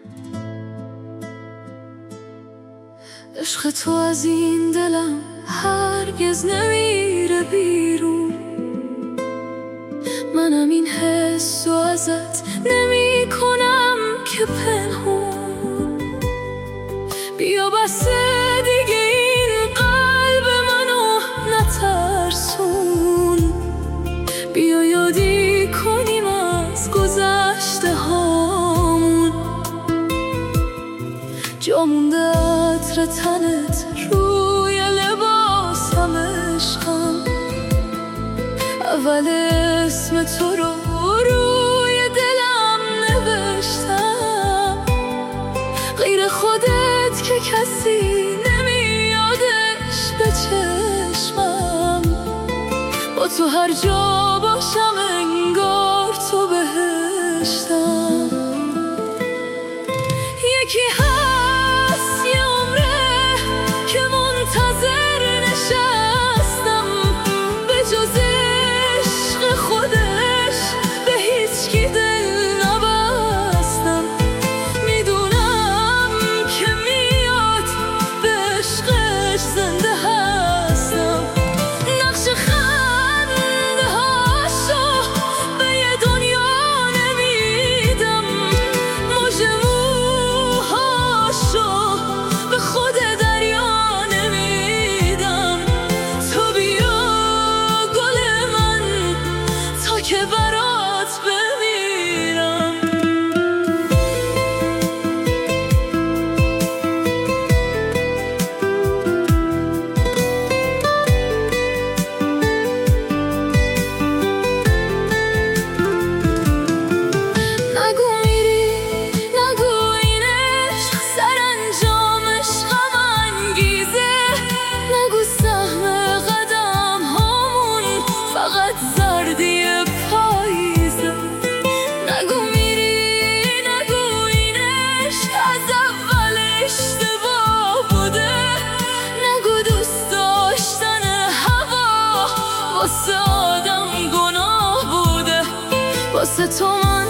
عشق تو از این دلم هرگز نمیره بیرون. منم این حس و ازت نمی کنم که پنهون. بیا بس دیگه این قلب منو نترسون. بیا یادی کنیم از گذشته هامون. جا مونده عطر تنت روی لباسم عشقم. اول اسم تو رو روی دلم نوشتم. غیر خودت که کسی نمیادش به چشمم. با تو هر جا باشم انگار تو بهشتم. یکی هست یه عمره که منتظر نشستم. به جز عشق خودش به هیچ کی دل نبستم. میدونم که میاد به عشقش زنده هستم. نقش خنده هاشو به یه دنیا نمیدم. موج موهاشو به خود دریا نمیدم. تو بیا گل من تا که برات بمیرم. نگو میری، نگو این عشق سرانجامش غم انگیزه. نگو سهم قدم هامون فقط زردی پاییزه. نگو میری، نگو این عشق از اول اشتباه بوده. نگو دوست داشتن هوا واسه آدم گناه بوده. واسه تو من